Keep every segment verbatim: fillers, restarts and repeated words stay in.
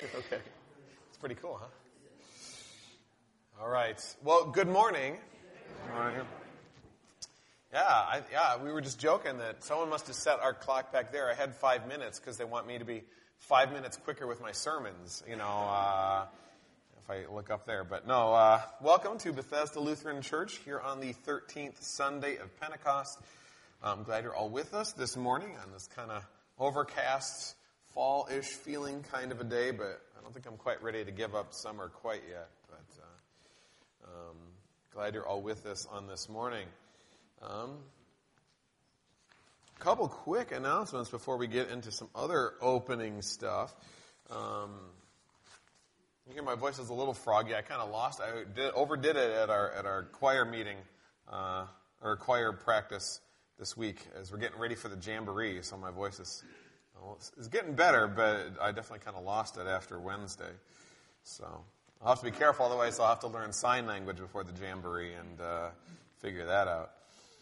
Okay. It's pretty cool, huh? All right. Well, good morning. Good morning. Yeah, I, yeah, we were just joking that someone must have set our clock back there. I had five minutes because they want me to be five minutes quicker with my sermons, you know, uh, if I look up there. But no, uh, welcome to Bethesda Lutheran Church here on the thirteenth Sunday of Pentecost. I'm glad you're all with us this morning on this kind of overcast, fall-ish feeling kind of a day, but I don't think I'm quite ready to give up summer quite yet. But uh, um, glad you're all with us on this morning. Um, a couple quick announcements before we get into some other opening stuff. Um, you hear my voice is a little froggy. I kind of lost. I did, overdid it at our at our choir meeting, uh, or choir practice this week as we're getting ready for the jamboree. So my voice is well, is getting better, but I definitely kind of lost it after Wednesday. So I'll have to be careful, otherwise I'll have to learn sign language before the jamboree and uh, figure that out.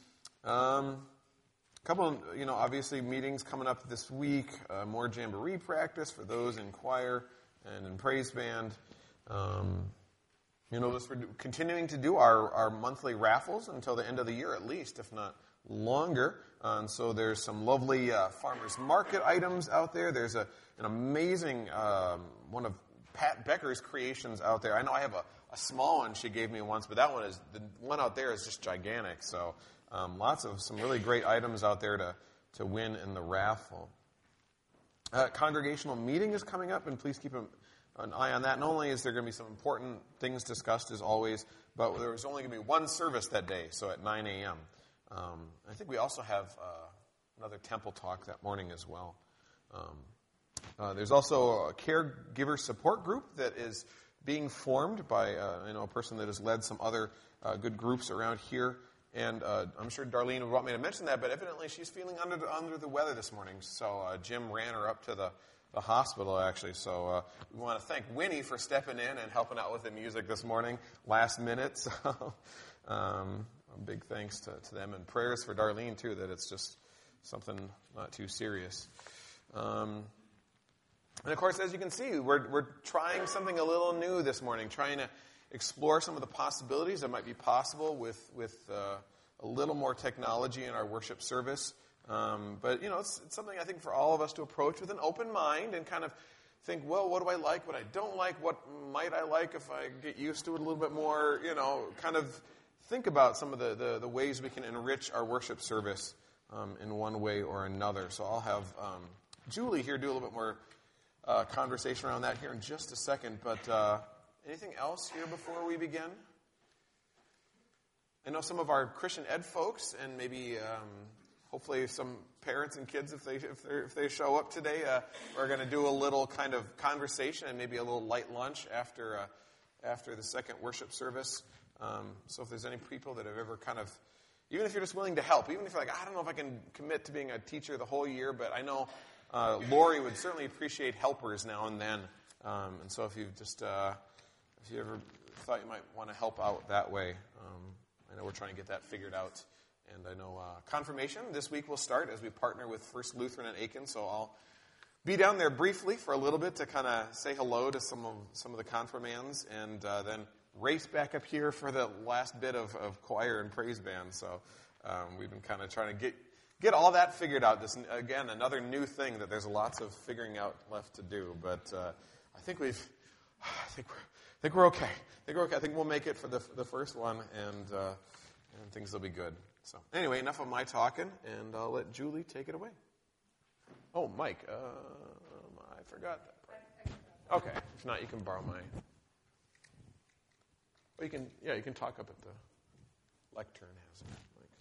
Um, a couple of, you know, obviously meetings coming up this week, uh, more jamboree practice for those in choir and in praise band. Um, you know, this, we're continuing to do our, our monthly raffles until the end of the year at least, if not longer. Uh, and so there's some lovely uh, farmers market items out there. There's a, an amazing um, one of Pat Becker's creations out there. I know I have a, a small one she gave me once, but that one is, the one out there is just gigantic. So um, lots of some really great items out there to, to win in the raffle. Uh, congregational meeting is coming up, and please keep a, an eye on that. Not only is there going to be some important things discussed as always, but there's only going to be one service that day, so at nine a.m. Um, I think we also have uh, another temple talk that morning as well. Um, uh, there's also a caregiver support group that is being formed by uh, you know a person that has led some other uh, good groups around here. And uh, I'm sure Darlene would want me to mention that, but evidently she's feeling under the, under the weather this morning. So uh, Jim ran her up to the, the hospital, actually. So uh, we want to thank Winnie for stepping in and helping out with the music this morning, last minute. So um, a big thanks to, to them, and prayers for Darlene, too, that it's just something not too serious. Um, and, of course, as you can see, we're, we're trying something a little new this morning, trying to explore some of the possibilities that might be possible with with uh, a little more technology in our worship service. Um, but, you know, it's, it's something I think for all of us to approach with an open mind and kind of think, well, what do I like, what I don't like, what might I like if I get used to it a little bit more, you know, kind of think about some of the, the, the ways we can enrich our worship service um, in one way or another. So I'll have um, Julie here do a little bit more uh, conversation around that here in just a second, but Uh, anything else here before we begin? I know some of our Christian ed folks, and maybe um, hopefully some parents and kids, if they if, if they show up today, uh, are going to do a little kind of conversation and maybe a little light lunch after uh, after the second worship service. Um, so if there's any people that have ever kind of, even if you're just willing to help, even if you're like, I don't know if I can commit to being a teacher the whole year, but I know uh, Lori would certainly appreciate helpers now and then. Um, and so if you've just uh, If you ever thought you might want to help out that way, um, I know we're trying to get that figured out. And I know uh, confirmation this week will start as we partner with First Lutheran in Aiken. So I'll be down there briefly for a little bit to kind of say hello to some of some of the confirmands, and uh, then race back up here for the last bit of, of choir and praise band. So um, we've been kind of trying to get get all that figured out. This again, another new thing that there's lots of figuring out left to do. But uh, I think we've, I think we're. I think we're okay. I think we're okay. I think we'll make it for the the first one, and uh, and things will be good. So anyway, enough of my talking, and I'll let Julie take it away. Oh, Mike, um, I forgot that part. Okay, if not, you can borrow my. Well, you can. Yeah, you can talk up at the lectern. Has it, Mike?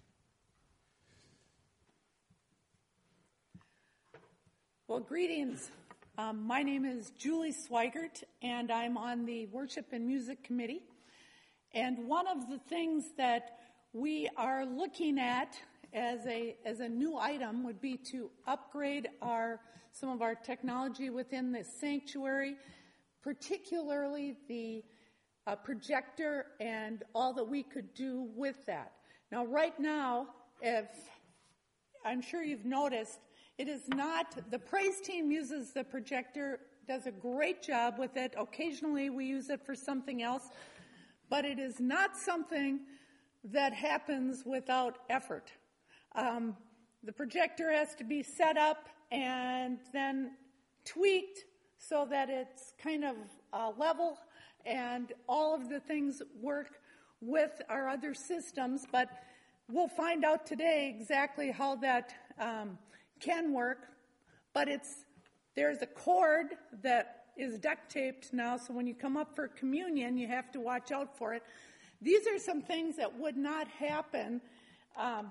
Well, greetings. Um, my name is Julie Swigert, and I'm on the Worship and Music Committee. And one of the things that we are looking at as a as a new item would be to upgrade our some of our technology within the sanctuary, particularly the uh, projector and all that we could do with that. Now, right now, if I'm sure you've noticed, it is not, the praise team uses the projector does a great job with it. Occasionally we use it for something else, but it is not something that happens without effort. Um, the projector has to be set up and then tweaked so that it's kind of uh, level, and all of the things work with our other systems, but we'll find out today exactly how that um, can work. But it's there's a cord that is duct taped now, so when you come up for communion, you have to watch out for it. These are some things that would not happen um,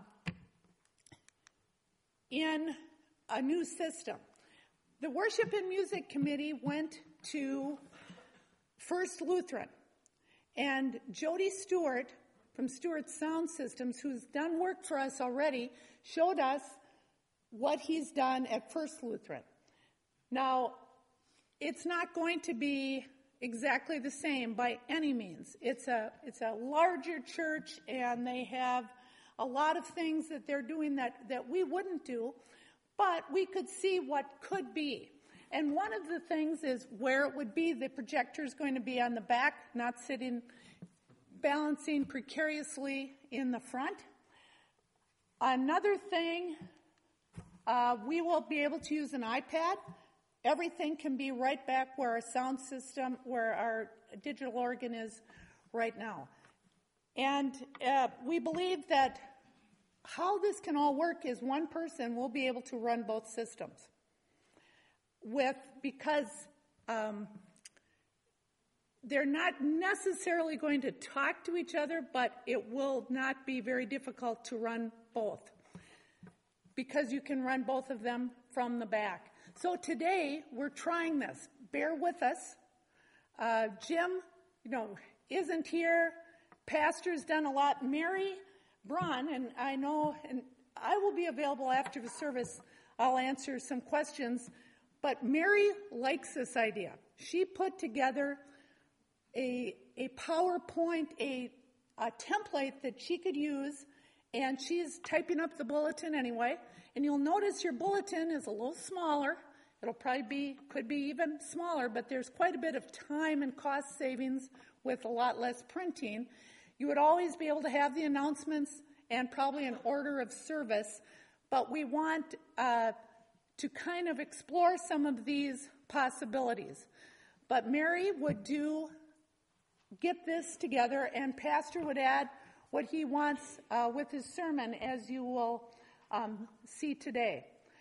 in a new system. The Worship and Music Committee went to First Lutheran, and Jody Stewart from Stewart Sound Systems, who's done work for us already, showed us what he's done at First Lutheran. Now, it's not going to be exactly the same by any means. It's a it's a larger church, and they have a lot of things that they're doing that, that we wouldn't do, but we could see what could be. And one of the things is where it would be. The projector is going to be on the back, not sitting, balancing precariously in the front. Another thing, uh, we will be able to use an iPad. Everything can be right back where our sound system, where our digital organ is right now. And uh, we believe that how this can all work is one person will be able to run both systems. With because um, they're not necessarily going to talk to each other, but it will not be very difficult to run both, because you can run both of them from the back. So today we're trying this. Bear with us. Uh, Jim, you know, isn't here. Pastor's done a lot. Mary Braun, and I know, and I will be available after the service. I'll answer some questions. But Mary likes this idea. She put together a, a PowerPoint, a, a template that she could use, and she's typing up the bulletin anyway. And you'll notice your bulletin is a little smaller. It'll probably be, could be even smaller, but there's quite a bit of time and cost savings with a lot less printing. You would always be able to have the announcements and probably an order of service, but we want uh, to kind of explore some of these possibilities. But Mary would do, get this together, and Pastor would add what he wants uh, with his sermon, as you will um, see today.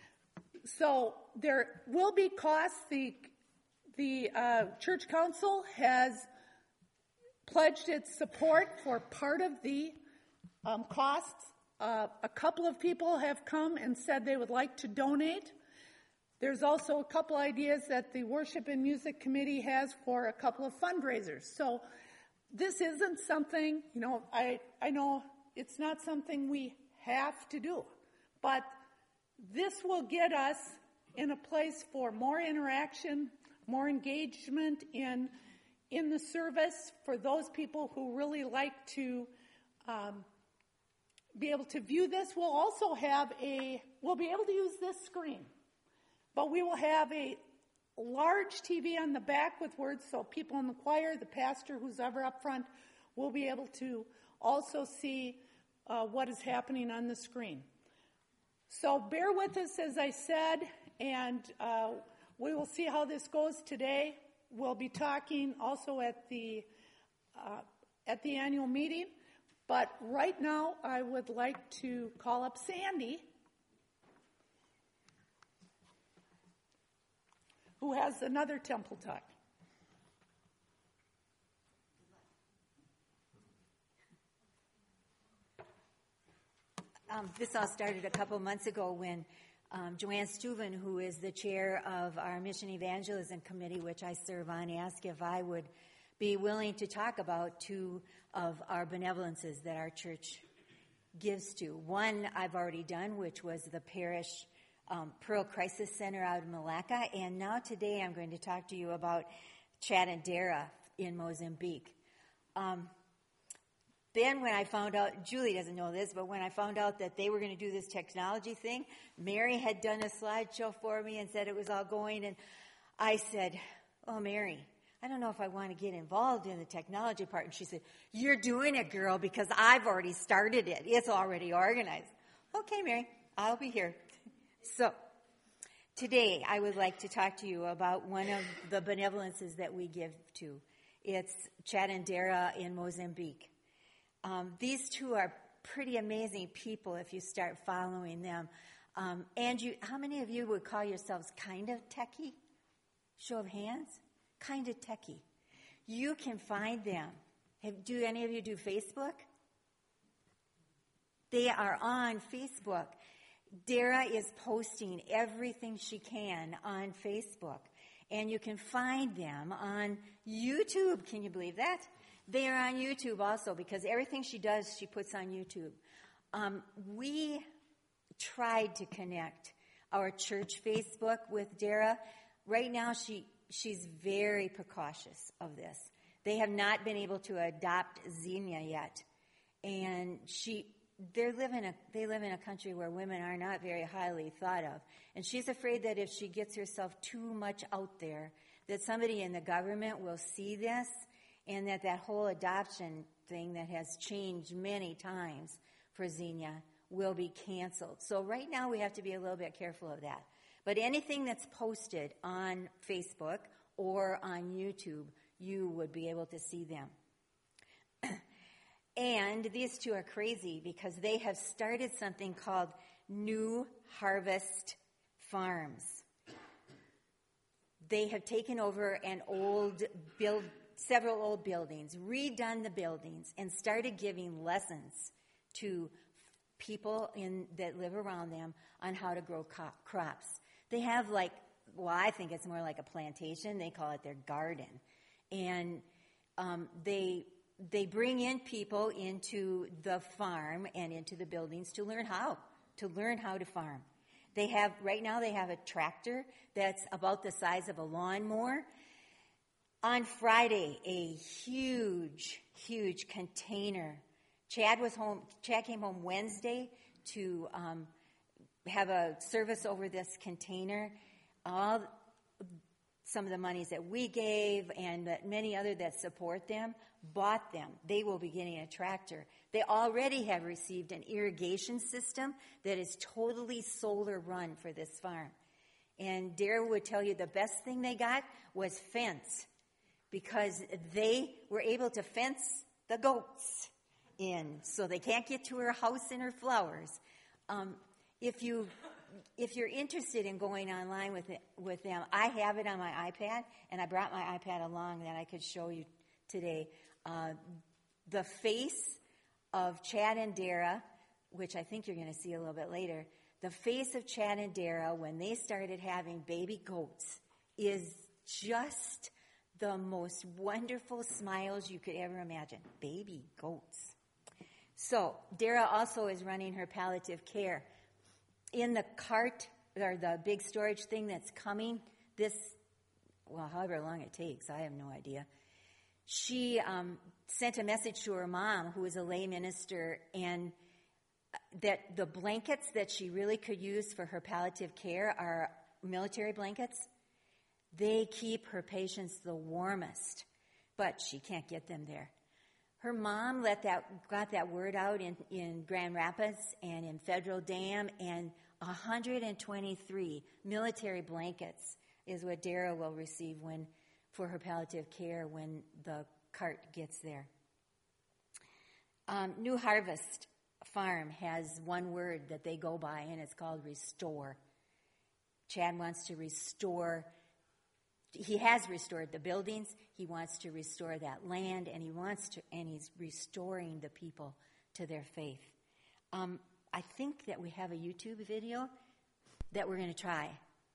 So there will be costs. The, the uh, church council has pledged its support for part of the um, costs. Uh, a couple of people have come and said they would like to donate. There's also a couple ideas that the Worship and Music Committee has for a couple of fundraisers. So this isn't something, you know, I, I know it's not something we have to do, but this will get us in a place for more interaction, more engagement in in the service for those people who really like to um, be able to view this. We'll also have a, we'll be able to use this screen, but we will have a large T V on the back with words, so people in the choir, the pastor, who's ever up front, will be able to also see uh, what is happening on the screen. So bear with us, as I said, and uh, we will see how this goes today. We'll be talking also at the uh, at the annual meeting, but right now I would like to call up Sandy, who has another temple talk. Um, this all started a couple months ago when um, Joanne Steuven, who is the chair of our Mission Evangelism Committee, which I serve on, asked if I would be willing to talk about two of our benevolences that our church gives to. One I've already done, which was the parish um, Pearl Crisis Center out in Malacca, and now today I'm going to talk to you about Chatandera in Mozambique. Um, Then when I found out, Julie doesn't know this, but when I found out that they were going to do this technology thing, Mary had done a slideshow for me and said it was all going, and I said, oh, Mary, I don't know if I want to get involved in the technology part. And she said, you're doing it, girl, because I've already started it. It's already organized. Okay, Mary, I'll be here. So today I would like to talk to you about one of the benevolences that we give to. It's Chad and Dara in Mozambique. Um, these two are pretty amazing people if you start following them. Um, and you, how many of you would call yourselves kind of techie? Show of hands? Kind of techie. You can find them. Have, do any of you do Facebook? They are on Facebook. Dara is posting everything she can on Facebook. And you can find them on YouTube. Can you believe that? They are on YouTube also because everything she does, she puts on YouTube. Um, we tried to connect our church Facebook with Dara. Right now, she she's very precautious of this. They have not been able to adopt Xenia yet. And she... They live in a they live in a country where women are not very highly thought of, and she's afraid that if she gets herself too much out there, that somebody in the government will see this, and that that whole adoption thing that has changed many times for Xenia will be canceled. So right now we have to be a little bit careful of that. But anything that's posted on Facebook or on YouTube, you would be able to see them. And these two are crazy because they have started something called New Harvest Farms. They have taken over an old build, several old buildings, redone the buildings, and started giving lessons to people in, that live around them on how to grow co- crops. They have like, well, I think it's more like a plantation. They call it their garden. And um, they... They bring in people into the farm and into the buildings to learn how, to learn how to farm. They have, right now they have a tractor that's about the size of a lawnmower. On Friday, a huge, huge container. Chad was home, Chad came home Wednesday to um, have a service over this container. All, some of the monies that we gave and that many other that support them bought them. They will be getting a tractor. They already have received an irrigation system that is totally solar run for this farm. And Dara would tell you the best thing they got was fence because they were able to fence the goats in so they can't get to her house and her flowers. Um, if you If you're interested in going online with it, with them, I have it on my iPad, and I brought my iPad along that I could show you today. Uh, the face of Chad and Dara, which I think you're going to see a little bit later, the face of Chad and Dara when they started having baby goats is just the most wonderful smiles you could ever imagine. Baby goats. So Dara also is running her palliative care. In the cart, or the big storage thing that's coming, this, well, however long it takes, I have no idea. She um, sent a message to her mom, who is a lay minister, and that the blankets that she really could use for her palliative care are military blankets. They keep her patients the warmest, but she can't get them there. Her mom let that got that word out in, in Grand Rapids and in Federal Dam, and one hundred twenty-three military blankets is what Dara will receive when for her palliative care when the cart gets there. Um, New Harvest Farm has one word that they go by, and it's called restore. Chad wants to restore. He has restored the buildings. He wants to restore that land, and he wants to, and he's restoring the people to their faith. Um, I think that we have a YouTube video that we're going to try.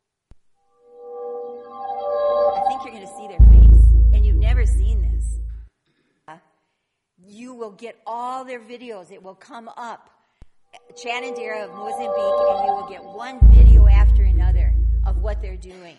I think you're going to see their face, and you've never seen this. Uh, you will get all their videos. It will come up. Chad and Dara of Mozambique, and you will get one video after another of what they're doing.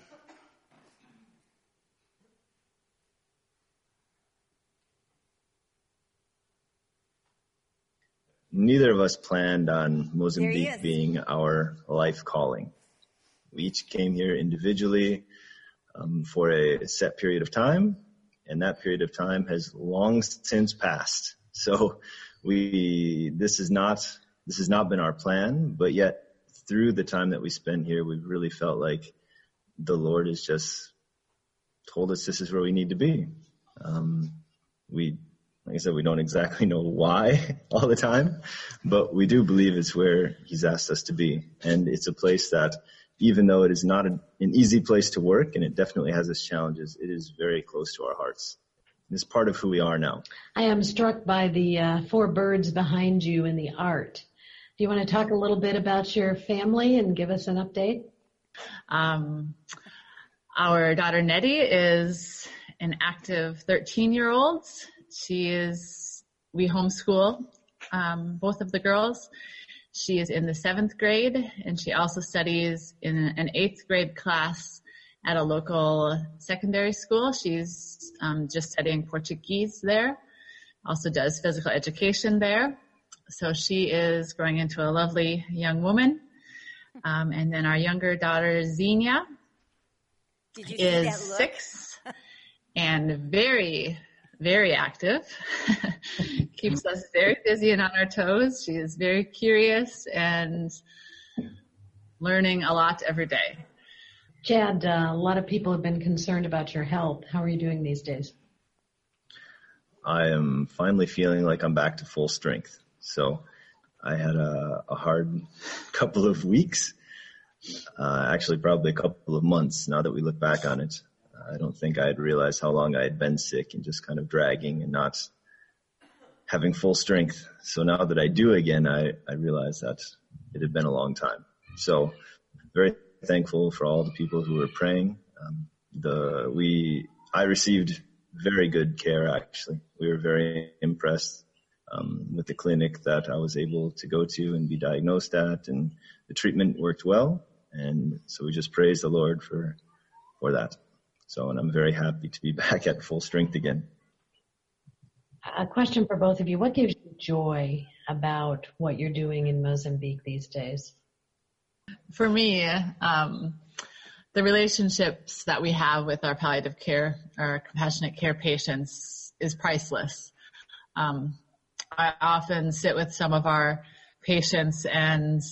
Neither of us planned on Mozambique being our life calling. We each came here individually. um, for a set period of time, and that period of time has long since passed. So we this is not this has not been our plan, but yet through the time that we spend here, we've really felt like the Lord has just told us this is where we need to be. Um, we, like I said, we don't exactly know why all the time, but we do believe it's where He's asked us to be. And it's a place that, even though it is not a, an easy place to work, and it definitely has its challenges, it is very close to our hearts. It's part of who we are now. I am struck by the uh, four birds behind you in the art. Do you want to talk a little bit about your family and give us an update? Um, our daughter Nettie is an active thirteen-year-old. She is, we homeschool um, both of the girls. She is in the seventh grade, and she also studies in an eighth grade class at a local secondary school. She's um, just studying Portuguese there, also does physical education there. So she is growing into a lovely young woman. Um, and then our younger daughter, Xenia, Did you see is that look? six and very, very active. Keeps us very busy and on our toes. She is very curious and learning a lot every day. Chad, uh, a lot of people have been concerned about your health. How are you doing these days? I am finally feeling like I'm back to full strength. So I had a, a hard couple of weeks, uh, actually probably a couple of months now that we look back on it. I don't think I had realized how long I had been sick and just kind of dragging and not having full strength. So now that I do again, I, I realize that it had been a long time. So very thankful for all the people who were praying. Um, the we I received very good care, actually. We were very impressed um, with the clinic that I was able to go to and be diagnosed at, and the treatment worked well. And so we just praise the Lord for for that. So, and I'm very happy to be back at full strength again. A question for both of you. What gives you joy about what you're doing in Mozambique these days? For me, um, the relationships that we have with our palliative care, our compassionate care patients is priceless. Um, I often sit with some of our patients and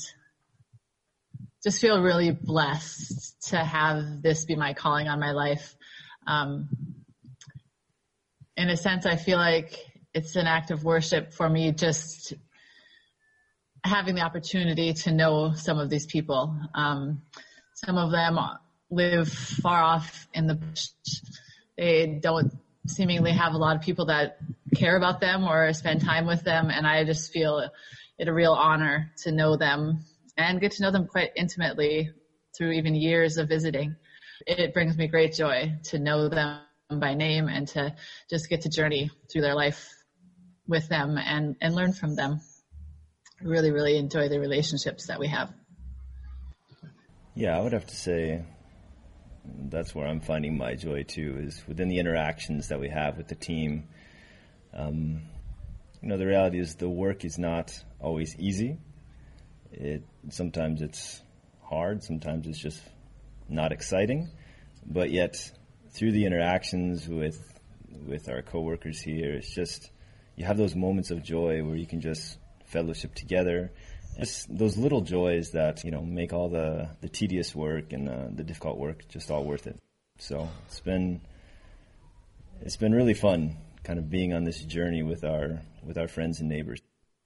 just feel really blessed to have this be my calling on my life. Um, in a sense, I feel like it's an act of worship for me just having the opportunity to know some of these people. Um, some of them live far off in the bush. They don't seemingly have a lot of people that care about them or spend time with them, and I just feel it a real honor to know them and get to know them quite intimately through even years of visiting. It brings me great joy to know them by name and to just get to journey through their life with them and, and learn from them. I really, really enjoy the relationships that we have. Yeah, I would have to say that's where I'm finding my joy too, is within the interactions that we have with the team. Um, you know, the reality is the work is not always easy. It sometimes it's hard, sometimes it's just not exciting, but yet through the interactions with with our coworkers here, it's just you have those moments of joy where you can just fellowship together. Just those little joys that, you know, make all the, the tedious work and the, the difficult work just all worth it. So it's been it's been really fun kind of being on this journey with our with our friends and neighbors.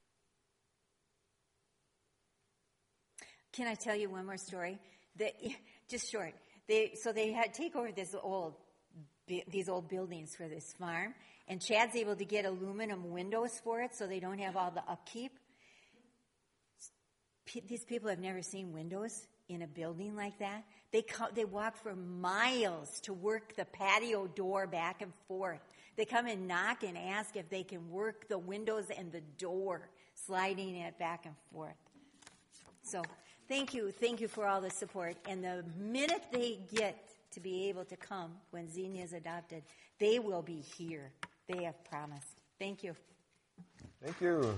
Can I tell you one more story? The, just short. They so they had take over this old these old buildings for this farm, and Chad's able to get aluminum windows for it, so they don't have all the upkeep. P- these people have never seen windows in a building like that. They come, they walk for miles to work the patio door back and forth. They come and knock and ask if they can work the windows and the door, sliding it back and forth. So thank you. Thank you for all the support. And the minute they get to be able to come when Xenia is adopted, they will be here. They have promised. Thank you. Thank you.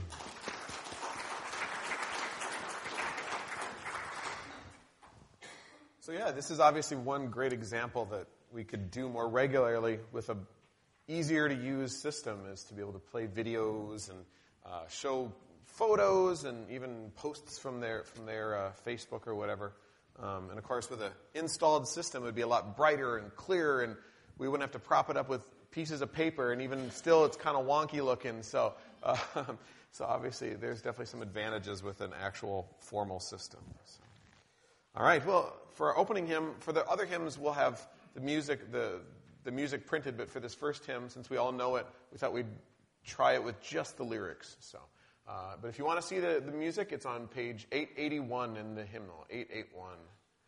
So yeah, this is obviously one great example that we could do more regularly with a easier to use system is to be able to play videos and uh, show photos and even posts from their from their uh, Facebook or whatever. Um, and of course, with an installed system, it would be a lot brighter and clearer, and we wouldn't have to prop it up with pieces of paper. And even still, it's kind of wonky looking. So, uh, so obviously, there's definitely some advantages with an actual formal system. So. All right. Well, for our opening hymn, for the other hymns, we'll have the music the the music printed. But for this first hymn, since we all know it, we thought we'd try it with just the lyrics. So. Uh, but if you want to see the, the music, it's on page eight eighty-one in the hymnal, eight eighty-one.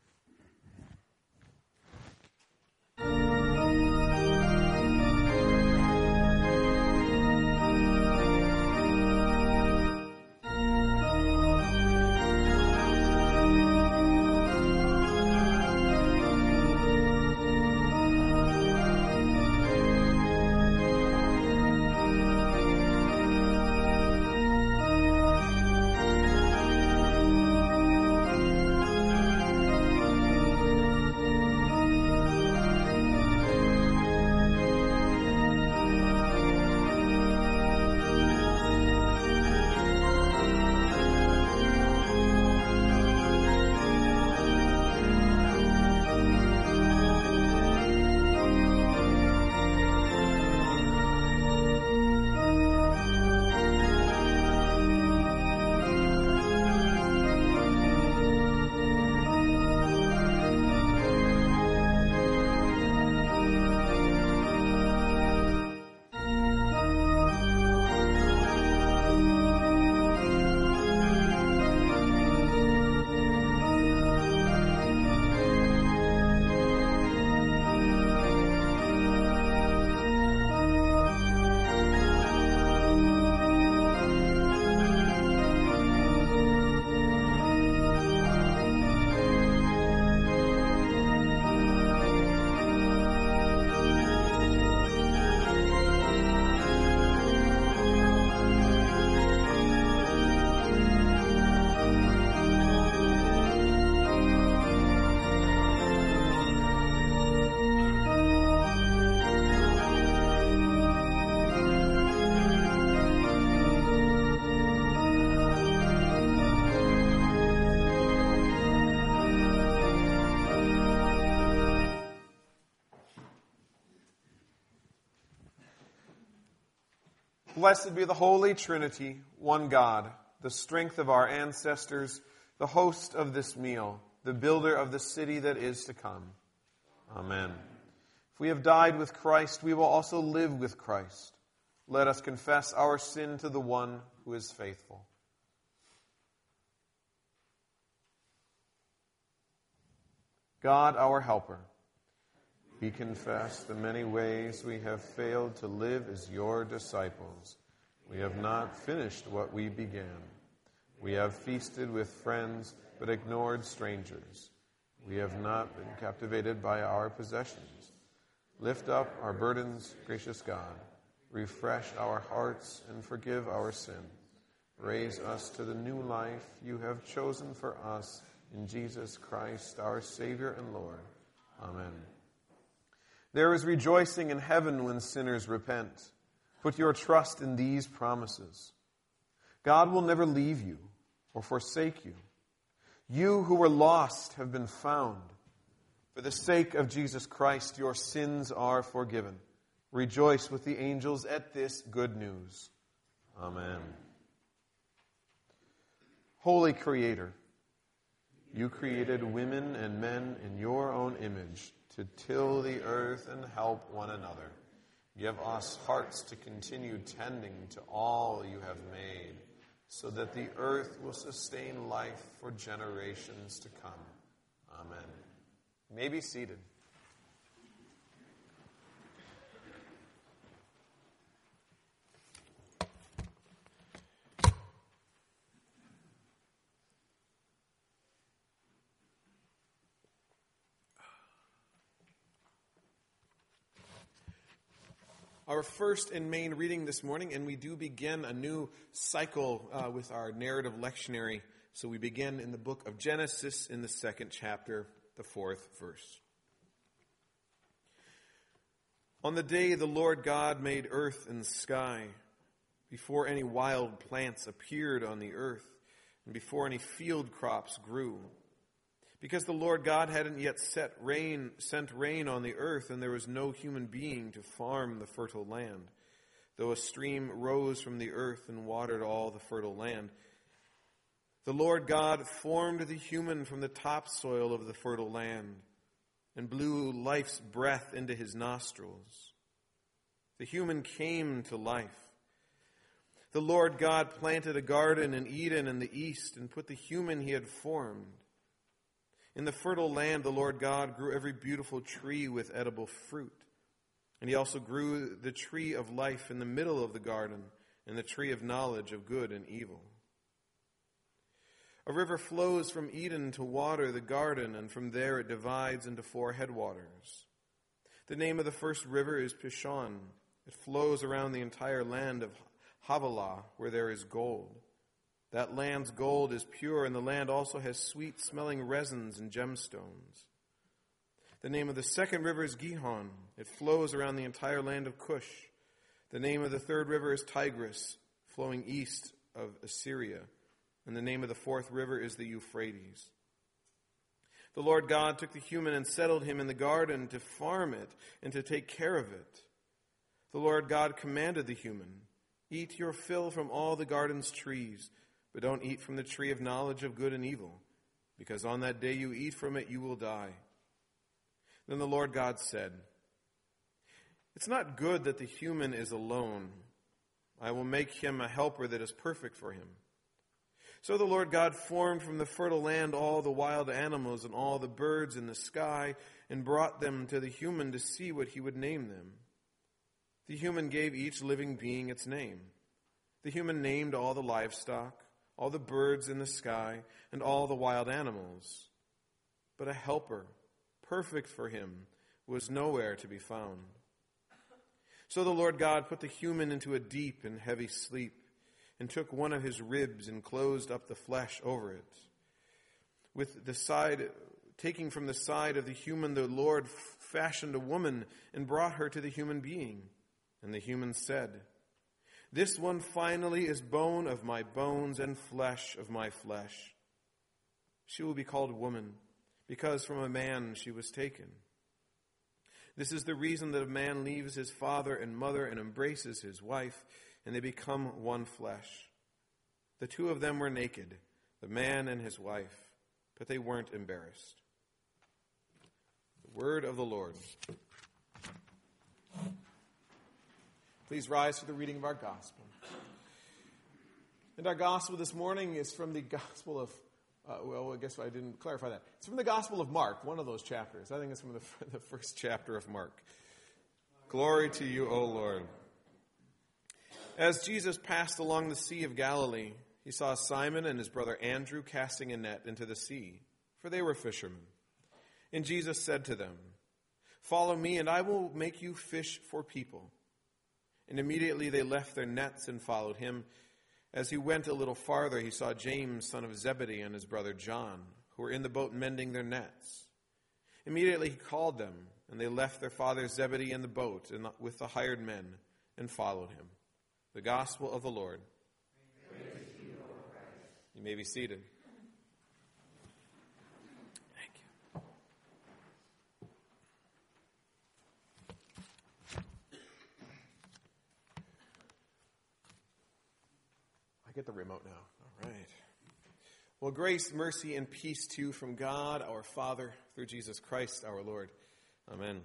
Blessed be the Holy Trinity, one God, the strength of our ancestors, the host of this meal, the builder of the city that is to come. Amen. If we have died with Christ, we will also live with Christ. Let us confess our sin to the one who is faithful. God, our helper, we confess the many ways we have failed to live as your disciples. We have not finished what we began. We have feasted with friends, but ignored strangers. We have not been captivated by our possessions. Lift up our burdens, gracious God. Refresh our hearts and forgive our sin. Raise us to the new life you have chosen for us in Jesus Christ, our Savior and Lord. Amen. There is rejoicing in heaven when sinners repent. Put your trust in these promises. God will never leave you or forsake you. You who were lost have been found. For the sake of Jesus Christ, your sins are forgiven. Rejoice with the angels at this good news. Amen. Holy Creator, you created women and men in your own image to till the earth and help one another. Give us hearts to continue tending to all you have made, so that the earth will sustain life for generations to come. Amen. You may be seated. Our first and main reading this morning, and we do begin a new cycle uh, with our narrative lectionary. So we begin in the book of Genesis in the second chapter, the fourth verse. On the day the Lord God made earth and sky, before any wild plants appeared on the earth, and before any field crops grew, because the Lord God hadn't yet set rain, sent rain on the earth, and there was no human being to farm the fertile land, though a stream rose from the earth and watered all the fertile land. The Lord God formed the human from the topsoil of the fertile land and blew life's breath into his nostrils. The human came to life. The Lord God planted a garden in Eden in the east and put the human he had formed. In the fertile land, the Lord God grew every beautiful tree with edible fruit. And he also grew the tree of life in the middle of the garden and the tree of knowledge of good and evil. A river flows from Eden to water the garden, and from there it divides into four headwaters. The name of the first river is Pishon. It flows around the entire land of Havilah, where there is gold. That land's gold is pure, and the land also has sweet-smelling resins and gemstones. The name of the second river is Gihon. It flows around the entire land of Cush. The name of the third river is Tigris, flowing east of Assyria. And the name of the fourth river is the Euphrates. The Lord God took the human and settled him in the garden to farm it and to take care of it. The Lord God commanded the human, "Eat your fill from all the garden's trees, but don't eat from the tree of knowledge of good and evil, because on that day you eat from it, you will die." Then the Lord God said, "It's not good that the human is alone. I will make him a helper that is perfect for him." So the Lord God formed from the fertile land all the wild animals and all the birds in the sky and brought them to the human to see what he would name them. The human gave each living being its name. The human named all the livestock, all the birds in the sky, and all the wild animals. But a helper, perfect for him, was nowhere to be found. So the Lord God put the human into a deep and heavy sleep, and took one of his ribs and closed up the flesh over it. With the side, taking from the side of the human, the Lord fashioned a woman and brought her to the human being. And the human said, "This one finally is bone of my bones and flesh of my flesh. She will be called woman, because from a man she was taken. This is the reason that a man leaves his father and mother and embraces his wife, and they become one flesh. The two of them were naked, the man and his wife, but they weren't embarrassed." The word of the Lord. Please rise for the reading of our gospel. And our gospel this morning is from the gospel of, uh, well, I guess I didn't clarify that. It's from the gospel of Mark, one of those chapters. I think it's from the, the first chapter of Mark. Glory to you, O Lord. As Jesus passed along the Sea of Galilee, he saw Simon and his brother Andrew casting a net into the sea, for they were fishermen. And Jesus said to them, "Follow me, and I will make you fish for people." And immediately they left their nets and followed him. As he went a little farther, he saw James, son of Zebedee, and his brother John, who were in the boat mending their nets. Immediately he called them, and they left their father Zebedee in the boat and with the hired men and followed him. The gospel of the Lord. Praise to you, Lord Christ. You may be seated. Thank you. I get the remote now. All right. Well, grace, mercy, and peace to you from God, our Father, through Jesus Christ, our Lord. Amen.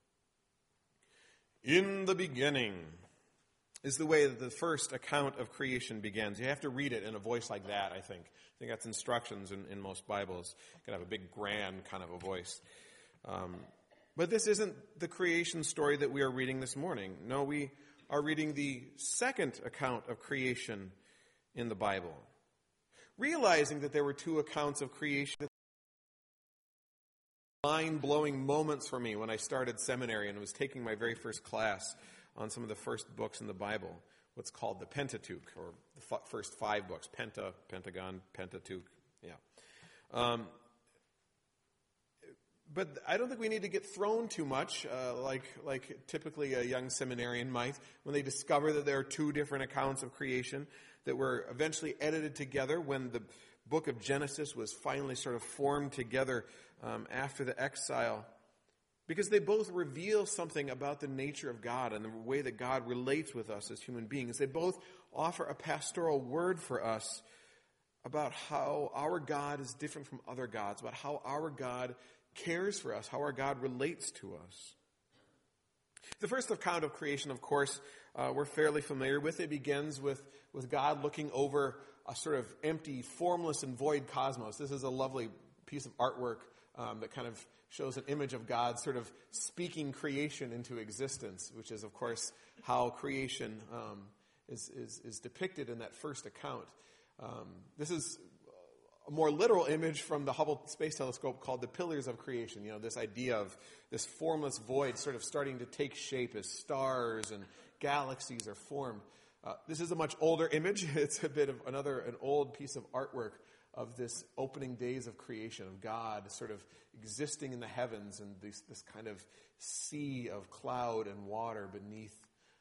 In the beginning is the way that the first account of creation begins. You have to read it in a voice like that, I think. I think that's instructions in, in most Bibles. You can have a big, grand kind of a voice. Um, but this isn't the creation story that we are reading this morning. No, we are reading the second account of creation in the Bible. Realizing that there were two accounts of creation, mind-blowing moments for me when I started seminary and was taking my very first class on some of the first books in the Bible, what's called the Pentateuch, or the f- first five books, Penta, Pentagon, Pentateuch, yeah. Um, but I don't think we need to get thrown too much, uh, like like typically a young seminarian might, when they discover that there are two different accounts of creation that were eventually edited together when the book of Genesis was finally sort of formed together um, after the exile. Because they both reveal something about the nature of God and the way that God relates with us as human beings. They both offer a pastoral word for us about how our God is different from other gods, about how our God cares for us, how our God relates to us. The first account of creation, of course, uh, we're fairly familiar with. It begins with, with God looking over a sort of empty, formless, and void cosmos. This is a lovely piece of artwork um, that kind of shows an image of God sort of speaking creation into existence, which is, of course, how creation um, is, is, is depicted in that first account. Um, this is a more literal image from the Hubble Space Telescope called the Pillars of Creation. You know, this idea of this formless void sort of starting to take shape as stars and galaxies are formed. Uh, this is a much older image. It's a bit of another, an old piece of artwork of this opening days of creation, of God sort of existing in the heavens and this, this kind of sea of cloud and water beneath.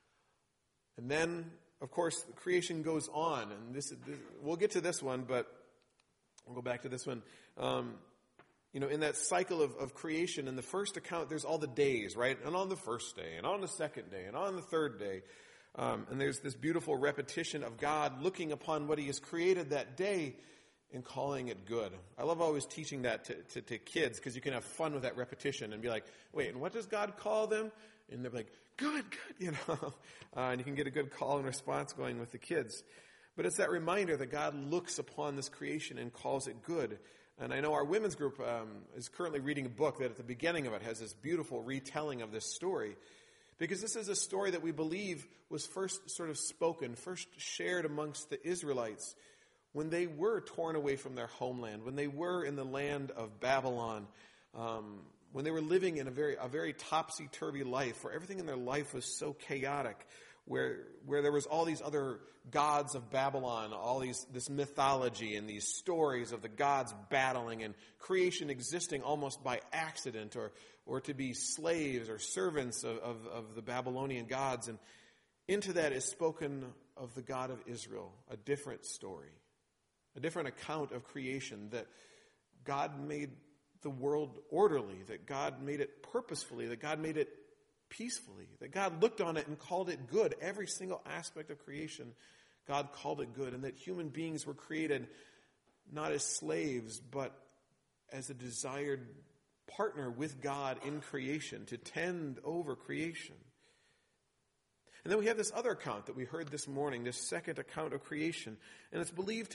And then, of course, creation goes on. And this, this we'll get to this one, but we'll go back to this one. Um, you know, in that cycle of, of creation, in the first account, there's all the days, right? And on the first day, and on the second day, and on the third day. Um, and there's this beautiful repetition of God looking upon what he has created that day and calling it good. I love always teaching that to, to, to kids because you can have fun with that repetition and be like, wait, and what does God call them? And they're like, good, good, you know. Uh, and you can get a good call and response going with the kids. But it's that reminder that God looks upon this creation and calls it good. And I know our women's group um, is currently reading a book that at the beginning of it has this beautiful retelling of this story. Because this is a story that we believe was first sort of spoken, first shared amongst the Israelites when they were torn away from their homeland, when they were in the land of Babylon, um, when they were living in a very a very topsy-turvy life, where everything in their life was so chaotic, where where there was all these other gods of Babylon, all these this mythology and these stories of the gods battling and creation existing almost by accident, or or to be slaves or servants of, of, of the Babylonian gods. And into that is spoken of the God of Israel, a different story, a different account of creation, that God made the world orderly, that God made it purposefully, that God made it peacefully, that God looked on it and called it good. Every single aspect of creation, God called it good, and that human beings were created not as slaves, but as a desired partner with God in creation, to tend over creation. And then we have this other account that we heard this morning, this second account of creation, and it's believed to